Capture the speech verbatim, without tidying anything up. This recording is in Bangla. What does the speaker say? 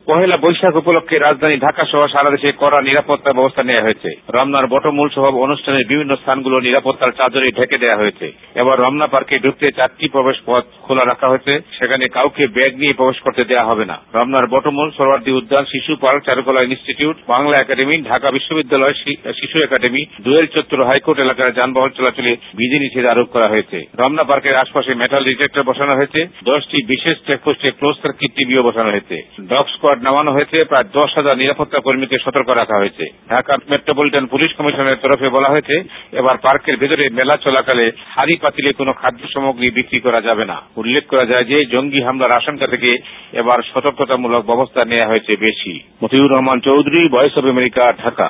পহেলা বৈশাখ উপলক্ষে রাজধানী ঢাকা সহ সারা দেশে কড়া নিরাপত্তা ব্যবস্থা নেওয়া হয়েছে। রমনার বটমূল সহ অনুষ্ঠানের বিভিন্ন স্থানগুলো নিরাপত্তার চাদরে ঢেকে দেওয়া হয়েছে। এবার রমনা পার্কে ঢুকতে চারটি প্রবেশ পথ খোলা রাখা হয়েছে। সেখানে কাউকে ব্যাগ নিয়ে প্রবেশ করতে দেওয়া হবে না। রমনার বটমূল, সোহরাওয়ার্দী উদ্যান, শিশু পার্ক, চারুকলা ইনস্টিটিউট, বাংলা একাডেমি, ঢাকা বিশ্ববিদ্যালয় শিশু একাডেমি, দোয়েল চত্বর, হাইকোর্ট এলাকার যানবাহন চলাচলে বিধিনিষেধ আরোপ করা হয়েছে। রমনা পার্কের আশপাশে মেটাল ডিটেক্টর বসানো হয়েছে। দশটি বিশেষ চেকপোস্টে ক্লোজ সার্কিট টিভিও বসানো হয়েছে। ডগ স্কোয়াড নামানো হয়েছে। প্রায় দশ হাজার নিরাপত্তা কর্মীকে সতর্ক রাখা হয়েছে। ঢাকা মেট্রোপলিটন পুলিশ কমিশনের তরফে বলা হয়েছে, এবার পার্কের ভেতরে মেলা চলাকালে হাড়ি পাতিলে কোনো খাদ্য সামগ্রী বিক্রি করা যাবে না। উল্লেখ করা যায় যে জঙ্গি হামলার আশঙ্কা থেকে এবার সতর্কতামূলক ব্যবস্থা নেওয়া হয়েছে বেশি। Motiur Rahman Chowdhury, voice of America, Dhaka.